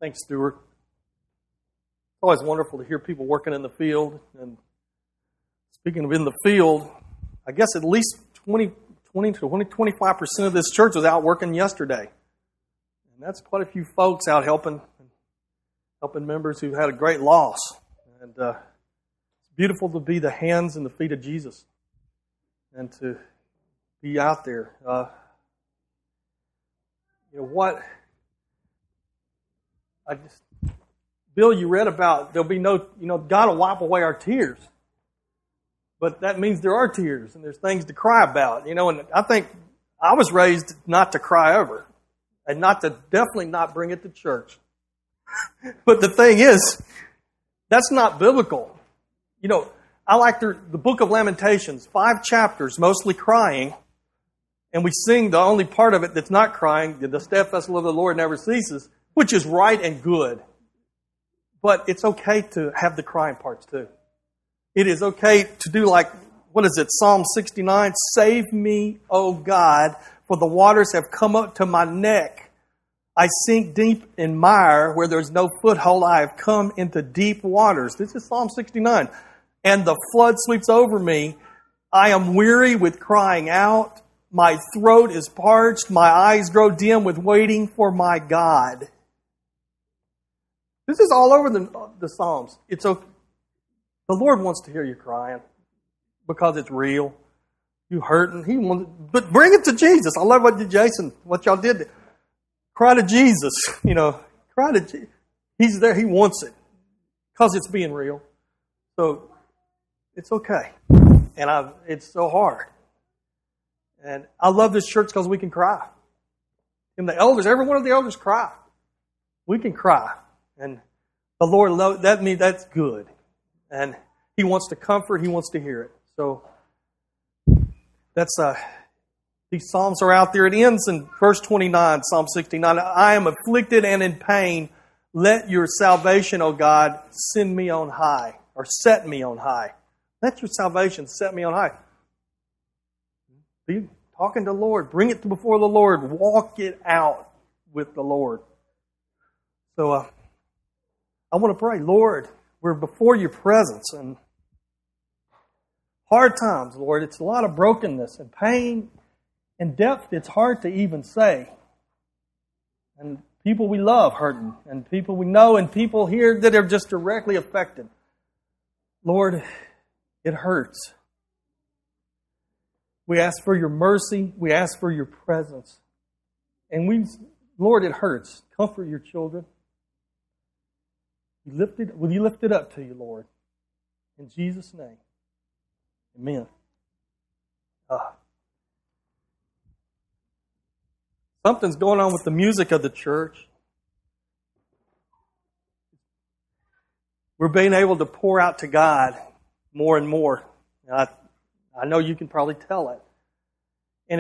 Thanks, Stuart. It's always wonderful to hear people working in the field. And speaking of in the field, I guess at least 25% of this church was out working yesterday. And that's quite a few folks out helping members who had a great loss. And it's beautiful to be the hands and the feet of Jesus and to be out there. Bill, you read about there'll be no, God will wipe away our tears. But that means there are tears and there's things to cry about, and I think I was raised not to cry over and definitely not bring it to church. But the thing is, that's not biblical. I like the book of Lamentations, 5 chapters, mostly crying. And we sing the only part of it that's not crying, the steadfast love of the Lord never ceases, which is right and good. But it's okay to have the crying parts too. It is okay to do Psalm 69? Save me, O God, for the waters have come up to my neck. I sink deep in mire where there's no foothold. I have come into deep waters. This is Psalm 69. And the flood sweeps over me. I am weary with crying out. My throat is parched. My eyes grow dim with waiting for my God. This is all over the Psalms. It's okay. The Lord wants to hear you crying because it's real. You hurting. But bring it to Jesus. I love what y'all did. Cry to Jesus. Cry to Jesus. He's there. He wants it because it's being real. So it's okay. And it's so hard. And I love this church because we can cry. And the elders, every one of the elders cry. We can cry. And the Lord knows that's good. And He wants to comfort, He wants to hear it. So that's these Psalms are out there. It ends in verse 29, Psalm 69. I am afflicted and in pain. Let your salvation, O God, send me on high, or set me on high. Let your salvation set me on high. Be talking to the Lord. Bring it before the Lord. Walk it out with the Lord. So I want to pray, Lord, we're before your presence and hard times, Lord. It's a lot of brokenness and pain and depth. It's hard to even say. And people we love hurting, and people we know, and people here that are just directly affected. Lord, it hurts. We ask for your mercy. We ask for your presence. And Lord, it hurts. Comfort your children. Will you lift it up to you, Lord? In Jesus' name. Amen. Something's going on with the music of the church. We're being able to pour out to God more and more. I know you can probably tell it. And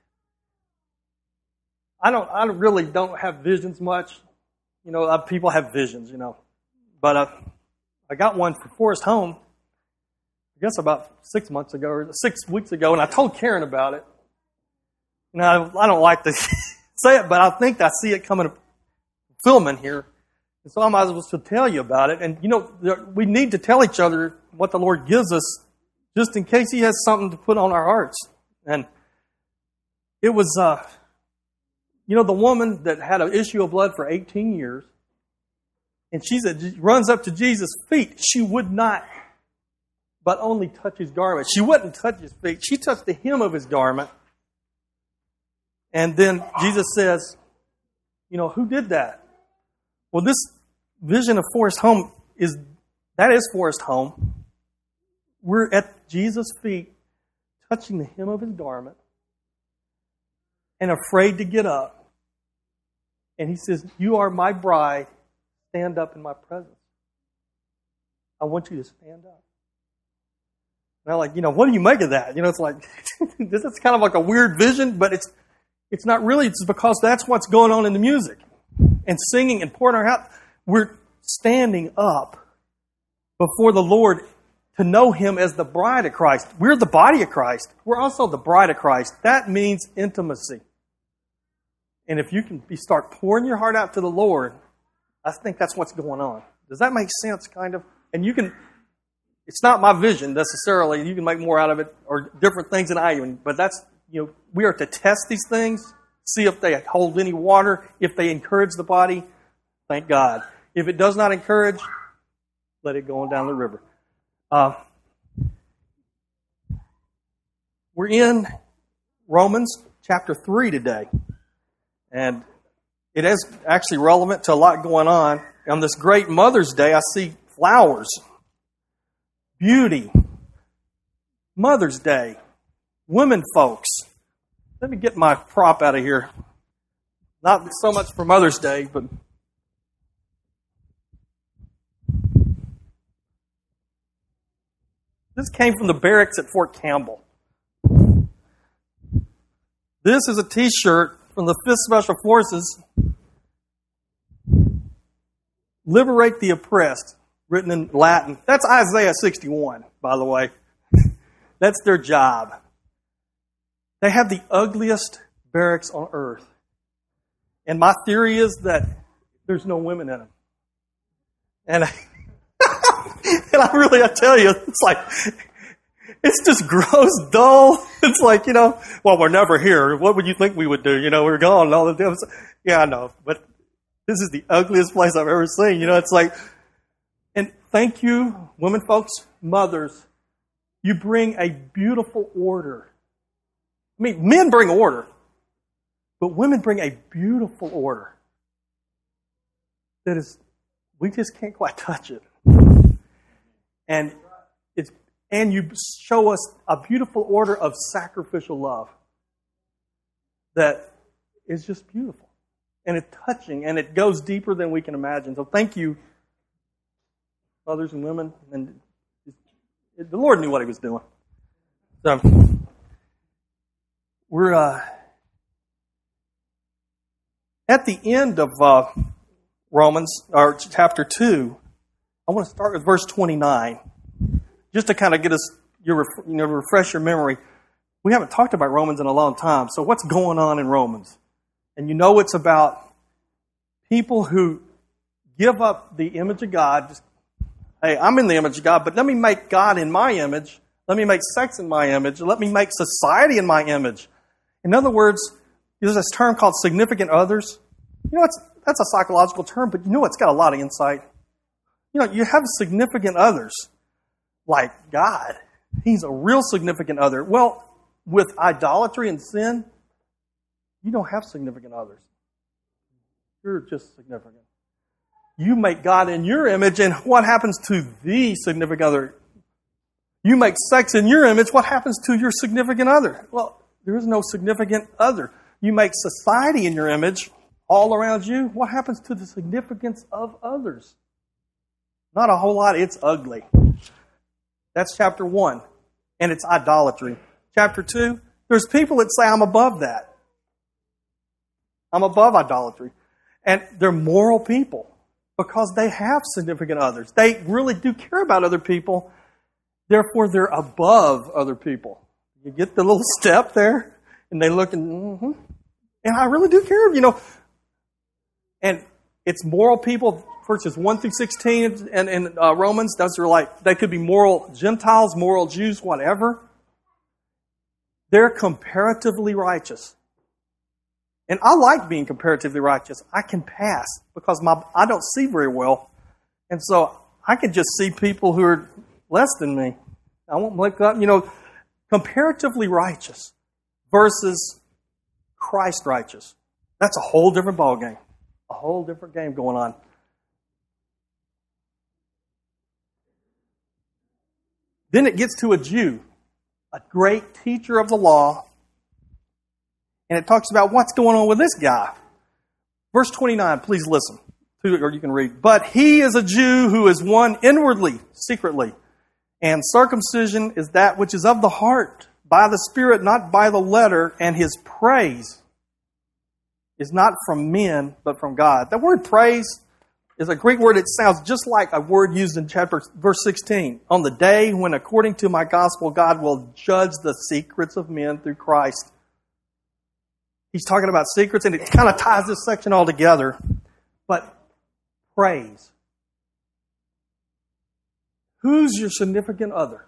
I really don't have visions much. People have visions, But I got one for Forest Home, I guess about 6 months ago, or 6 weeks ago, and I told Karen about it. I don't like to say it, but I think I see it coming, filming here. And so I might as well tell you about it. And, we need to tell each other what the Lord gives us just in case He has something to put on our hearts. And it was, the woman that had an issue of blood for 18 years, and she said, runs up to Jesus' feet. She would not, but only touch His garment. She wouldn't touch His feet. She touched the hem of His garment. And then Jesus says, who did that? Well, this vision of Forest Home is Forest Home. We're at Jesus' feet, touching the hem of His garment, and afraid to get up. And He says, you are my bride. Stand up in my presence. I want you to stand up. And I'm like, what do you make of that? It's like, this is kind of like a weird vision, but it's not really. It's because that's what's going on in the music. And singing and pouring our heart. We're standing up before the Lord to know Him as the bride of Christ. We're the body of Christ. We're also the bride of Christ. That means intimacy. And if you can start pouring your heart out to the Lord, I think that's what's going on. Does that make sense, kind of? And it's not my vision necessarily. You can make more out of it or different things than I even, but that's, we are to test these things, see if they hold any water, if they encourage the body, thank God. If it does not encourage, let it go on down the river. We're in Romans chapter 3 today. And it is actually relevant to a lot going on. On this great Mother's Day, I see flowers, beauty, Mother's Day, women folks. Let me get my prop out of here. Not so much for Mother's Day, but this came from the barracks at Fort Campbell. This is a t-shirt from the 5th Special Forces. Liberate the oppressed, written in Latin. That's Isaiah 61, by the way. That's their job. They have the ugliest barracks on earth. And my theory is that there's no women in them. And I tell you, it's just gross, dull. It's like, well, we're never here. What would you think we would do? We're gone and all the things. Yeah, I know. But this is the ugliest place I've ever seen. It's like, and thank you, women folks, mothers. You bring a beautiful order. I mean, men bring order, but women bring a beautiful order that is, we just can't quite touch it. And you show us a beautiful order of sacrificial love that is just beautiful. And it's touching, and it goes deeper than we can imagine. So thank you, mothers and women. And the Lord knew what He was doing. So we're at the end of Romans, or chapter 2. I want to start with verse 29. Just to kind of get us, refresh your memory. We haven't talked about Romans in a long time. So what's going on in Romans? And it's about people who give up the image of God. Just, hey, I'm in the image of God, but let me make God in my image. Let me make sex in my image. Let me make society in my image. In other words, there's this term called significant others. That's a psychological term, but it's got a lot of insight. You have significant others. Like God. He's a real significant other. Well, with idolatry and sin, you don't have significant others. You're just significant. You make God in your image, and what happens to the significant other? You make sex in your image, what happens to your significant other? Well, there is no significant other. You make society in your image, all around you, what happens to the significance of others? Not a whole lot. It's ugly. That's chapter 1. And it's idolatry. Chapter 2, there's people that say, I'm above that. I'm above idolatry. And they're moral people because they have significant others. They really do care about other people. Therefore, they're above other people. You get the little step there, and they look and I really do care, And it's moral people. Verses 1 through 16 and Romans, those are they could be moral Gentiles, moral Jews, whatever. They're comparatively righteous. And I like being comparatively righteous. I can pass because I don't see very well. And so I can just see people who are less than me. I won't look up, comparatively righteous versus Christ righteous. That's a whole different ballgame. A whole different game going on. Then it gets to a Jew, a great teacher of the law, and it talks about what's going on with this guy. Verse 29, please listen, or you can read. But he is a Jew who is one inwardly, secretly, and circumcision is that which is of the heart, by the Spirit, not by the letter, and his praise is not from men, but from God. That word praise is a Greek word. It sounds just like a word used in verse 16. On the day when, according to my gospel, God will judge the secrets of men through Christ. He's talking about secrets, and it kind of ties this section all together. But praise. Who's your significant other?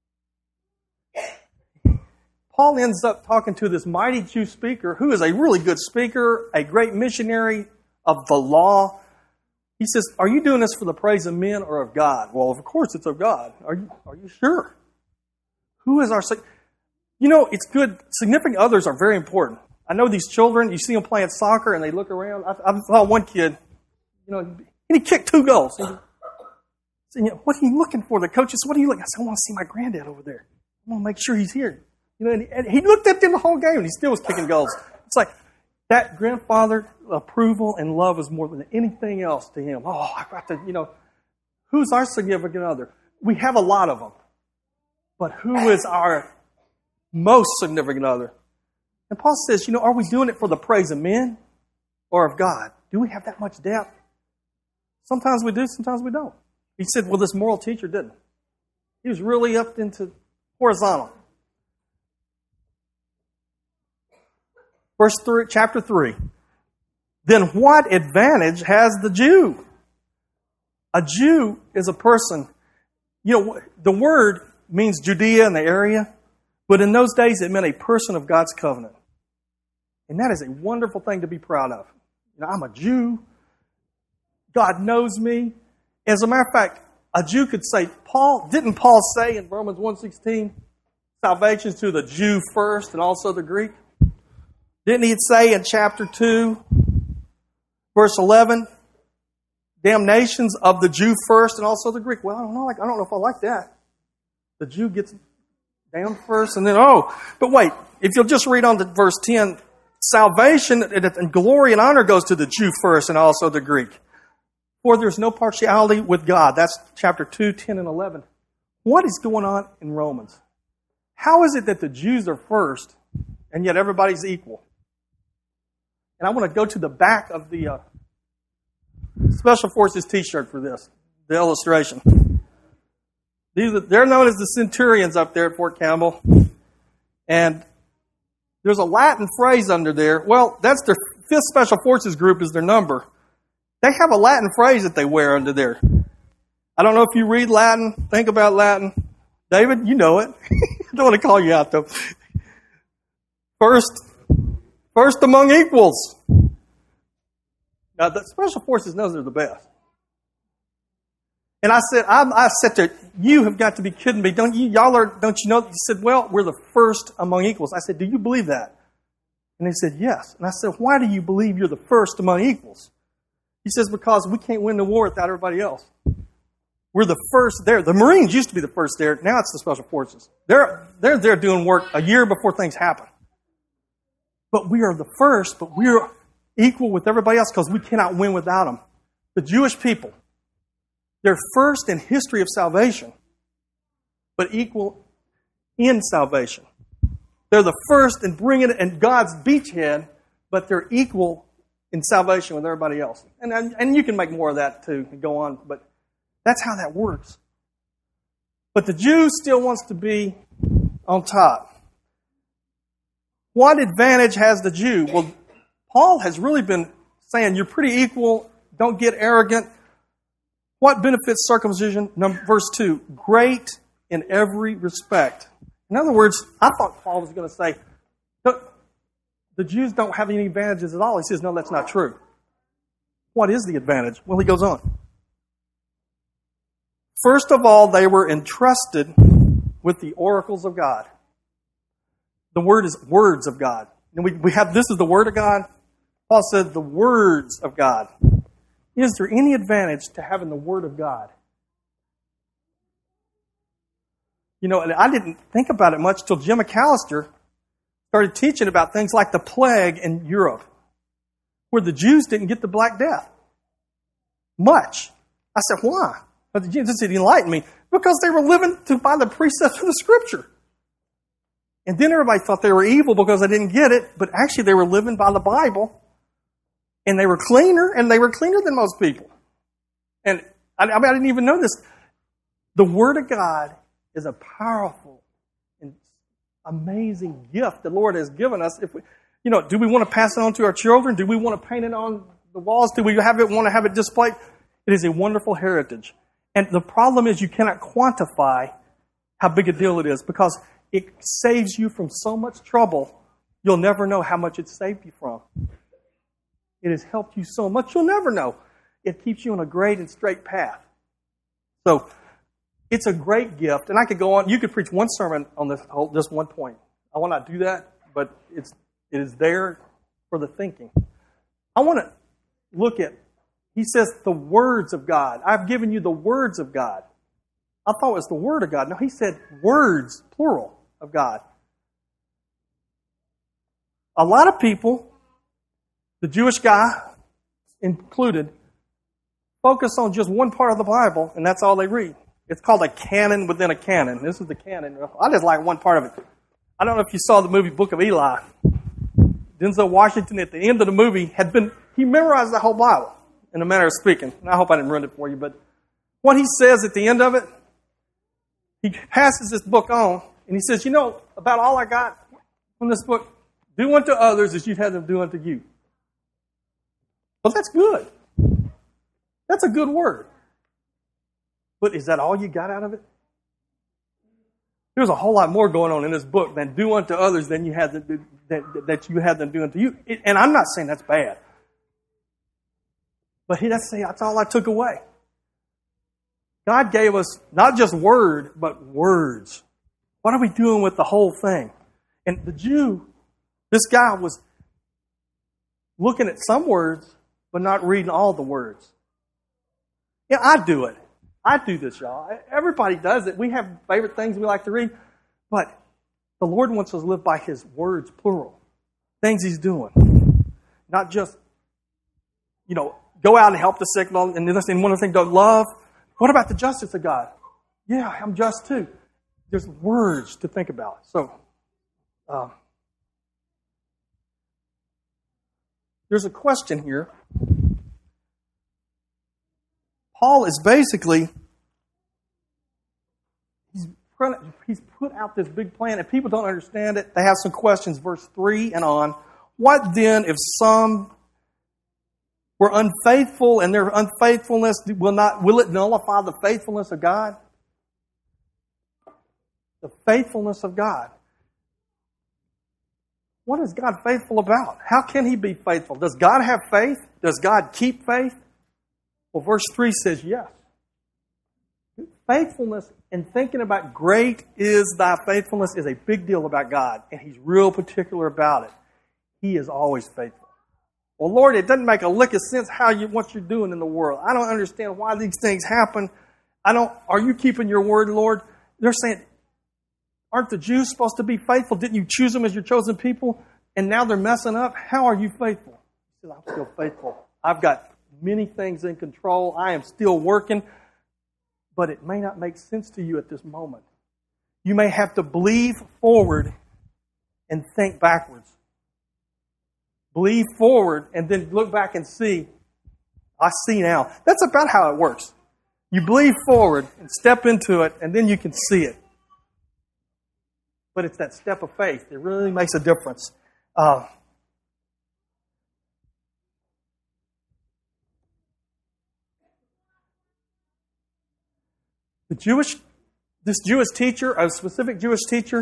Paul ends up talking to this mighty Jew speaker who is a really good speaker, a great missionary of the law. He says, are you doing this for the praise of men or of God? Well, of course it's of God. Are you sure? Who is our... You know, it's good. Significant others are very important. I know these children, you see them playing soccer and they look around. I saw one kid, and he kicked 2 goals. And, what are you looking for? The coach said, what are you looking? I said, I want to see my granddad over there. I want to make sure he's here. And he looked at them the whole game and he still was kicking goals. It's like that grandfather approval and love is more than anything else to him. Oh, I've got to, who's our significant other? We have a lot of them. But who is our most significant other? And Paul says, are we doing it for the praise of men or of God? Do we have that much depth? Sometimes we do, sometimes we don't. He said, well, this moral teacher didn't. He was really up into horizontal. Verse 3, chapter 3. Then what advantage has the Jew? A Jew is a person. The word means Judea in the area, but in those days it meant a person of God's covenant. And that is a wonderful thing to be proud of. I'm a Jew. God knows me. As a matter of fact, a Jew could say, didn't Paul say in Romans 1:16, salvation to the Jew first and also the Greek? Didn't he say in chapter 2, verse 11, damnations of the Jew first and also the Greek? Well, I don't know if I like that. The Jew gets damned first and then, but wait, if you'll just read on to verse 10, salvation and glory and honor goes to the Jew first and also the Greek. For there's no partiality with God. That's chapter 2, 10, and 11. What is going on in Romans? How is it that the Jews are first and yet everybody's equal? And I want to go to the back of the Special Forces t-shirt for this, the illustration. They're known as the Centurions up there at Fort Campbell. And there's a Latin phrase under there. Well, that's their 5th Special Forces group is their number. They have a Latin phrase that they wear under there. I don't know if you read Latin, think about Latin. David, you know it. I don't want to call you out, though. First among equals. Now, the Special Forces knows they're the best. And I said there, you have got to be kidding me. Don't you know? He said, well, we're the first among equals. I said, do you believe that? And they said, yes. And I said, why do you believe you're the first among equals? He says, because we can't win the war without everybody else. We're the first there. The Marines used to be the first there. Now it's the Special Forces. They're there doing work a year before things happen. But we are the first, but we're equal with everybody else because we cannot win without them. The Jewish people, they're first in history of salvation, but equal in salvation. They're the first in bringing it in God's beachhead, but they're equal in salvation with everybody else. And you can make more of that too and go on, but that's how that works. But the Jew still wants to be on top. What advantage has the Jew? Well, Paul has really been saying you're pretty equal, don't get arrogant. What benefits circumcision? Verse 2, great in every respect. In other words, I thought Paul was going to say, the Jews don't have any advantages at all. He says, no, that's not true. What is the advantage? Well, he goes on. First of all, they were entrusted with the oracles of God. The word is words of God. And we have, this is the word of God. Paul said the words of God. Is there any advantage to having the word of God? And I didn't think about it much till Jim McAllister started teaching about things like the plague in Europe, where the Jews didn't get the Black Death. Much. I said, why? But the Jews said, enlighten me. Because they were living by the precepts of the Scripture. And then everybody thought they were evil because they didn't get it, but actually they were living by the Bible, and they were cleaner than most people. And I didn't even know this. The Word of God is a powerful and amazing gift the Lord has given us. If we, do we want to pass it on to our children? Do we want to paint it on the walls? Do we want to have it displayed? It is a wonderful heritage. And the problem is you cannot quantify how big a deal it is because it saves you from so much trouble, you'll never know how much it saved you from. It has helped you so much, you'll never know. It keeps you on a great and straight path. So, it's a great gift. And I could go on. You could preach one sermon on this one point. I will not do that, but it is there for the thinking. I want to look at, he says, the words of God. I've given you the words of God. I thought it was the Word of God. No, he said words, plural, of God. A lot of people, the Jewish guy included, focus on just one part of the Bible, and that's all they read. It's called a canon within a canon. This is the canon. I just like one part of it. I don't know if you saw the movie Book of Eli. Denzel Washington, at the end of the movie, he memorized the whole Bible, in a manner of speaking. And I hope I didn't ruin it for you, but what he says at the end of it, he passes this book on, and he says, about all I got from this book, do unto others as you'd have them do unto you. Well, that's good. That's a good word. But is that all you got out of it? There's a whole lot more going on in this book than do unto others than you had them that you had them do unto you. And I'm not saying that's bad. But that's all I took away. God gave us not just word, but words. What are we doing with the whole thing? And the Jew, this guy was looking at some words, but not reading all the words. Yeah, I do it. I do this, y'all. Everybody does it. We have favorite things we like to read. But the Lord wants us to live by His words, plural. Things He's doing. Not just, go out and help the sick. And then one of the things, don't love. What about the justice of God? Yeah, I'm just too. There's words to think about. So, there's a question here. Paul is basically, he's put out this big plan. If people don't understand it, they have some questions. Verse 3 and on. What then if some were unfaithful and their unfaithfulness will it nullify the faithfulness of God? The faithfulness of God. What is God faithful about? How can He be faithful? Does God have faith? Does God keep faith? Well, verse 3 says yes. Faithfulness and thinking about great is thy faithfulness is a big deal about God, and He's real particular about it. He is always faithful. Well, Lord, it doesn't make a lick of sense what you're doing in the world. I don't understand why these things happen. Are you keeping your word, Lord? They're saying, aren't the Jews supposed to be faithful? Didn't you choose them as your chosen people? And now they're messing up. How are you faithful? He said, I'm still faithful. I've got many things in control. I am still working. But it may not make sense to you at this moment. You may have to believe forward and think backwards. Believe forward and then look back and see. I see now. That's about how it works. You believe forward and step into it, and then you can see it. But it's that step of faith that really makes a difference. This Jewish teacher, a specific Jewish teacher,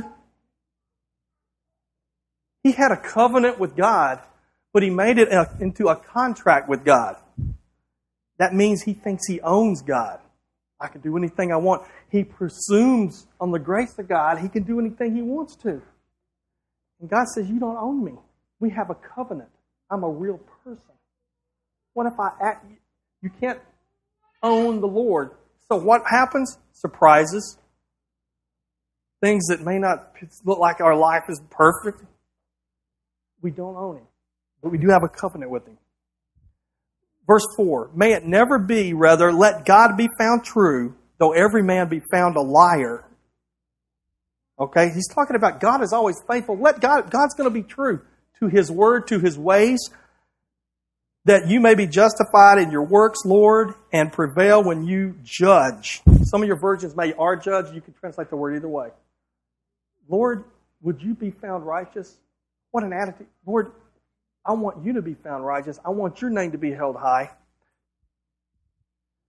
he had a covenant with God, but he made it into a contract with God. That means he thinks he owns God. I can do anything I want. He presumes on the grace of God. He can do anything he wants to. And God says, you don't own me. We have a covenant. I'm a real person. What if I act? You can't own the Lord. So what happens? Surprises. Things that may not look like our life is perfect. We don't own Him. But we do have a covenant with Him. Verse 4, may it never be, rather, let God be found true, though every man be found a liar. Okay, he's talking about God is always faithful. God's going to be true to His word, to His ways, that you may be justified in your works, Lord, and prevail when you judge. Some of your versions are judge. You can translate the word either way. Lord, would you be found righteous? What an attitude. Lord, I want you to be found righteous. I want your name to be held high.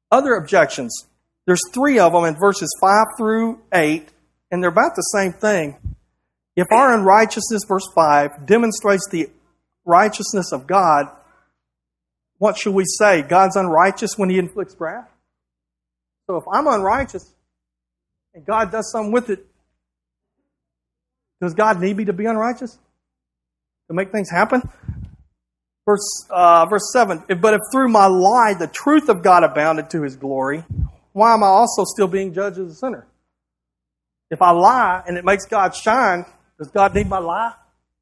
Other objections. There's 3 of them in verses 5 through 8, and they're about the same thing. If our unrighteousness, verse 5, demonstrates the righteousness of God, what should we say? God's unrighteous when He inflicts wrath? So if I'm unrighteous and God does something with it, does God need me to be unrighteous to make things happen? Verse 7, but if through my lie the truth of God abounded to His glory, why am I also still being judged as a sinner? If I lie and it makes God shine, does God need my lie?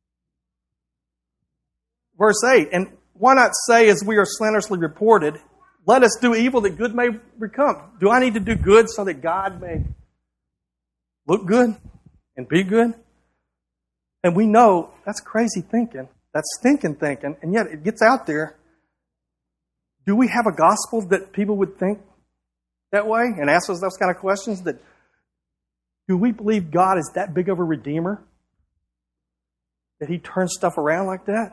Verse 8, and why not say, as we are slanderously reported, let us do evil that good may become? Do I need to do good so that God may look good and be good? And we know that's crazy thinking. That's stinking thinking. And yet it gets out there. Do we have a gospel that people would think that way and ask us those kind of questions? That do we believe God is that big of a redeemer? That He turns stuff around like that?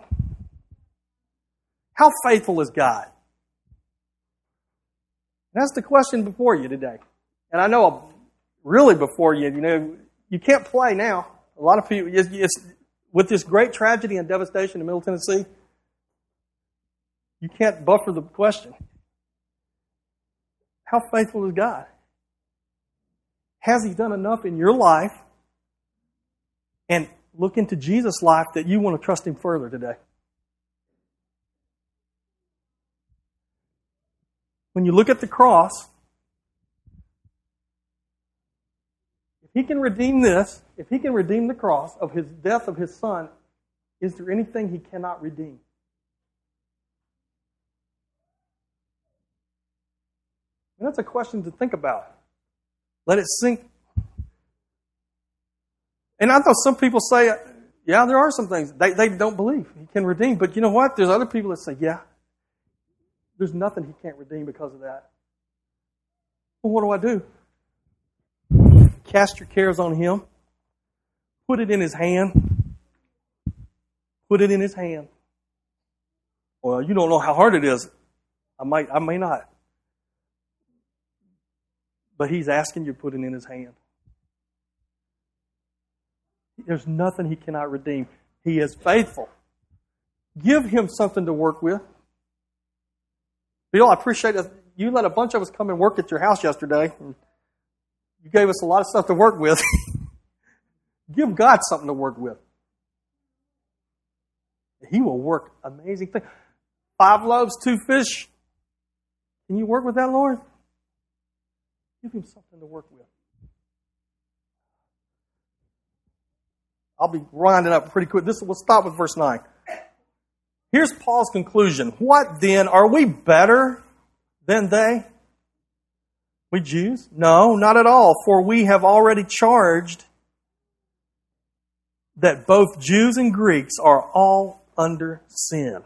How faithful is God? That's the question before you today. And I know really before you, you can't play now. A lot of people, with this great tragedy and devastation in Middle Tennessee, you can't buffer the question. How faithful is God? Has He done enough in your life? And look into Jesus' life that you want to trust Him further today. When you look at the cross, if He can redeem this, if He can redeem the cross of His death of His Son, is there anything He cannot redeem? And that's a question to think about. Let it sink. And I know some people say, yeah, there are some things they don't believe He can redeem. But you know what? There's other people that say, yeah, there's nothing He can't redeem because of that. Well, what do? Cast your cares on Him. Put it in His hand. Put it in His hand. Well, you don't know how hard it is. I may not. But He's asking you to put it in His hand. There's nothing He cannot redeem. He is faithful. Give Him something to work with. Bill, I appreciate it. You let a bunch of us come and work at your house yesterday. You gave us a lot of stuff to work with. Give God something to work with. He will work amazing things. 5 loaves, 2 fish. Can you work with that, Lord? Give Him something to work with. I'll be winding up pretty quick. We'll stop with verse 9. Here's Paul's conclusion. What then? Are we better than they? We Jews? No, not at all. For we have already charged that both Jews and Greeks are all under sin.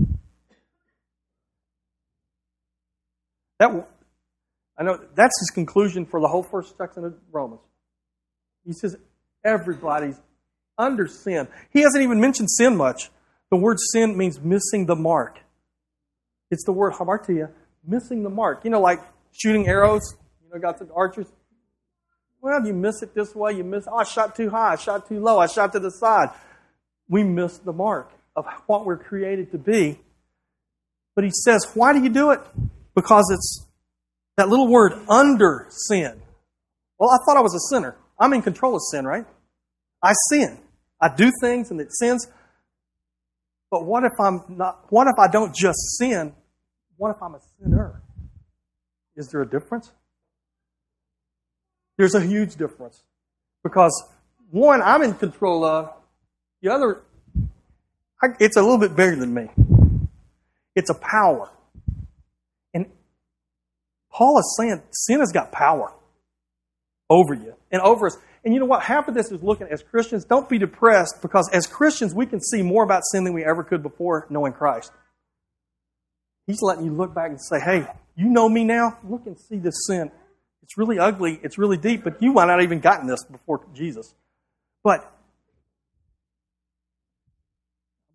I know that's his conclusion for the whole first section of Romans. He says everybody's under sin. He hasn't even mentioned sin much. The word sin means missing the mark. It's the word hamartia, missing the mark. You know, like shooting arrows. Got some archers. Well, you miss it this way. I shot too high. I shot too low. I shot to the side. We missed the mark of what we're created to be. But he says, why do you do it? Because it's that little word, under sin. Well, I thought I was a sinner. I'm in control of sin, right? I sin. I do things and it sins. But what if I don't just sin? What if I'm a sinner? Is there a difference? There's a huge difference. Because one, I'm in control of. The other, it's a little bit bigger than me. It's a power. And Paul is saying sin has got power over you and over us. And you know what? Half of this is looking as Christians. Don't be depressed, because as Christians, we can see more about sin than we ever could before knowing Christ. He's letting you look back and say, hey, you know me now? Look and see this sin. It's really ugly. It's really deep, but you might not have even gotten this before Jesus. But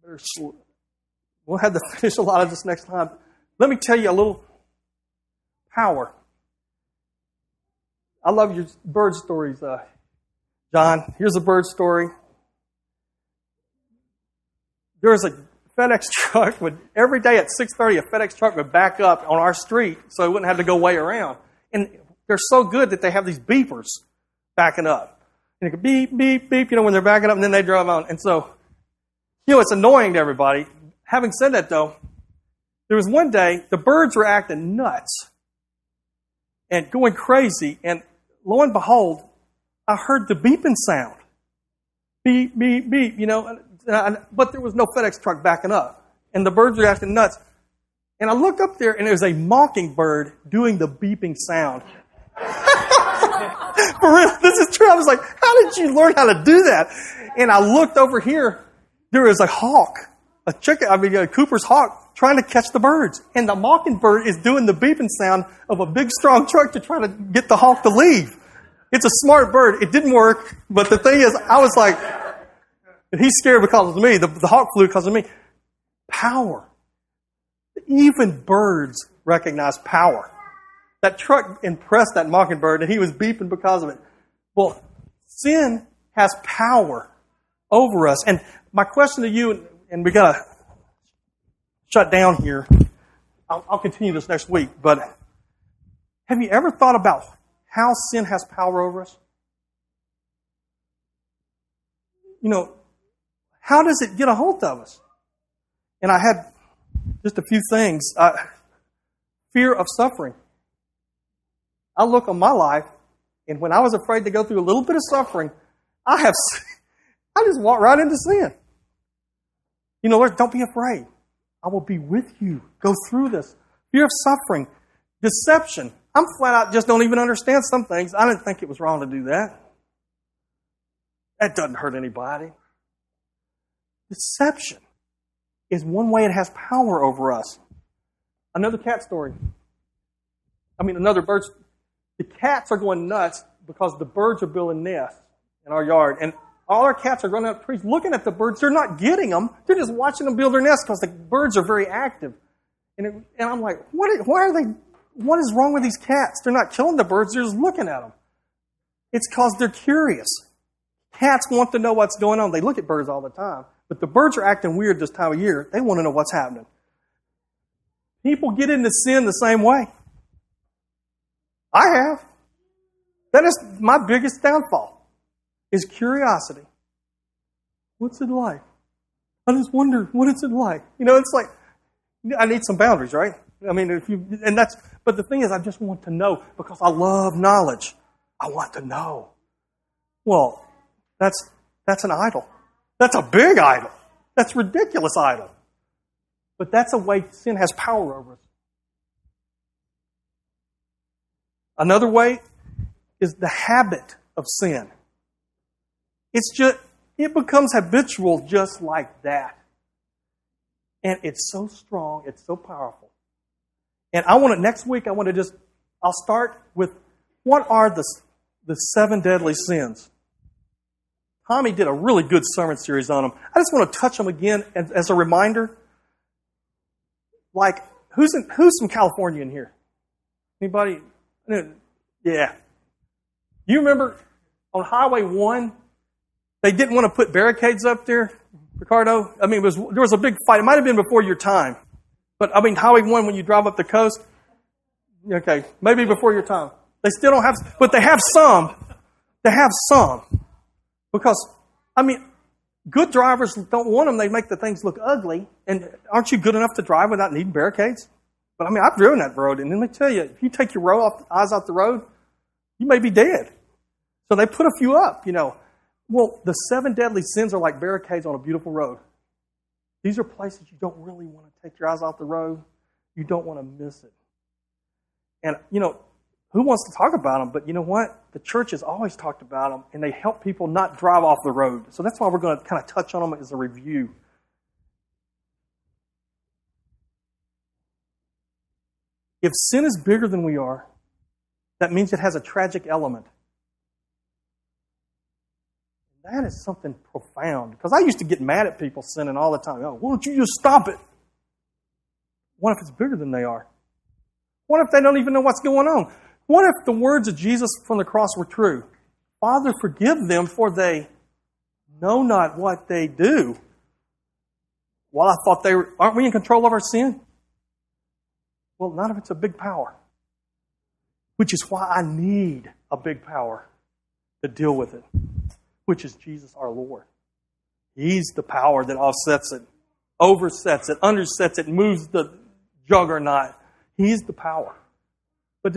we'll have to finish a lot of this next time. Let me tell you a little Power. I love your bird stories, John. Here's a bird story. There was a FedEx truck every day at 6:30, a FedEx truck would back up on our street so it wouldn't have to go way around. And they're so good that they have these beepers backing up. And it could beep, beep, beep, when they're backing up, and then they drive on. And so, it's annoying to everybody. Having said that, though, there was one day the birds were acting nuts and going crazy. And lo and behold, I heard the beeping sound. Beep, beep, beep, but there was no FedEx truck backing up. And the birds were acting nuts. And I looked up there, and there was a mockingbird doing the beeping sound. For real, this is true. I was like, how did you learn how to do that? And I looked over here. There was a hawk, a Cooper's hawk, trying to catch the birds. And the mockingbird is doing the beeping sound of a big, strong truck to try to get the hawk to leave. It's a smart bird. It didn't work. But the thing is, I was like, he's scared because of me. The hawk flew because of me. Power. Even birds recognize power. That truck impressed that mockingbird, and he was beeping because of it. Well, sin has power over us. And my question to you, and we got to shut down here. I'll continue this next week. But have you ever thought about how sin has power over us? How does it get a hold of us? And I had just a few things. Fear of suffering. I look on my life, and when I was afraid to go through a little bit of suffering, I just walked right into sin. Lord, don't be afraid. I will be with you. Go through this. Fear of suffering. Deception. I'm flat out just don't even understand some things. I didn't think it was wrong to do that. That doesn't hurt anybody. Deception is one way it has power over us. Another cat story. Another bird. The cats are going nuts because the birds are building nests in our yard. And all our cats are running up trees looking at the birds. They're not getting them. They're just watching them build their nests because the birds are very active. And I'm like, what is wrong with these cats? They're not killing the birds. They're just looking at them. It's because they're curious. Cats want to know what's going on. They look at birds all the time. But the birds are acting weird this time of year. They want to know what's happening. People get into sin the same way. I have. That is my biggest downfall, is curiosity. What's it like? I just wonder, what is it like? It's like, I need some boundaries, right? But the thing is, I just want to know because I love knowledge. I want to know. Well, that's an idol. That's a big idol. That's a ridiculous idol. But that's a way sin has power over us. Another way is the habit of sin. It becomes habitual just like that. And it's so strong, it's so powerful. And next week, I'll start with what are the 7 deadly sins. Tommy did a really good sermon series on them. I just want to touch them again as a reminder. Like, who's from California in here? Anybody? Yeah. You remember on Highway 1, they didn't want to put barricades up there, Ricardo? there was a big fight. It might have been before your time. But, Highway 1, when you drive up the coast, okay, maybe before your time. They still don't have, but they have some. They have some. Because, good drivers don't want them. They make the things look ugly. And aren't you good enough to drive without needing barricades? But, I've driven that road. And let me tell you, if you take your eyes off the road, you may be dead. So they put a few up, Well, the 7 deadly sins are like barricades on a beautiful road. These are places you don't really want to take your eyes off the road. You don't want to miss it. And, who wants to talk about them? But you know what? The church has always talked about them, and they help people not drive off the road. So that's why we're going to kind of touch on them as a review. If sin is bigger than we are, that means it has a tragic element. That is something profound. Because I used to get mad at people sinning all the time. Oh, why don't you just stop it? What if it's bigger than they are? What if they don't even know what's going on? What if the words of Jesus from the cross were true? Father, forgive them, for they know not what they do. Well, I thought aren't we in control of our sin? Well, not if it's a big power. Which is why I need a big power to deal with it. Which is Jesus our Lord. He's the power that offsets it, oversets it, undersets it, moves the juggernaut. He's the power. But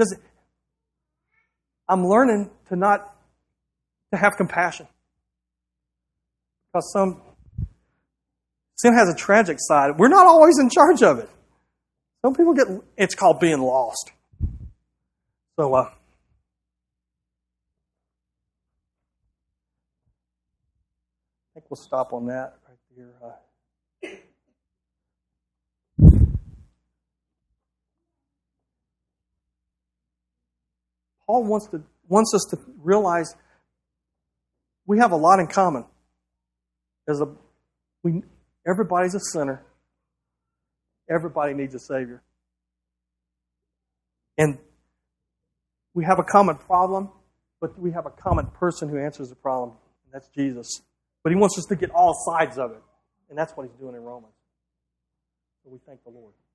I'm learning to have compassion. Because sin has a tragic side. We're not always in charge of it. Some people it's called being lost. So, I think we'll stop on that right here. Paul wants us to realize we have a lot in common. Everybody's a sinner. Everybody needs a Savior. And we have a common problem, but we have a common person who answers the problem. And that's Jesus. But He wants us to get all sides of it. And that's what He's doing in Romans. So we thank the Lord.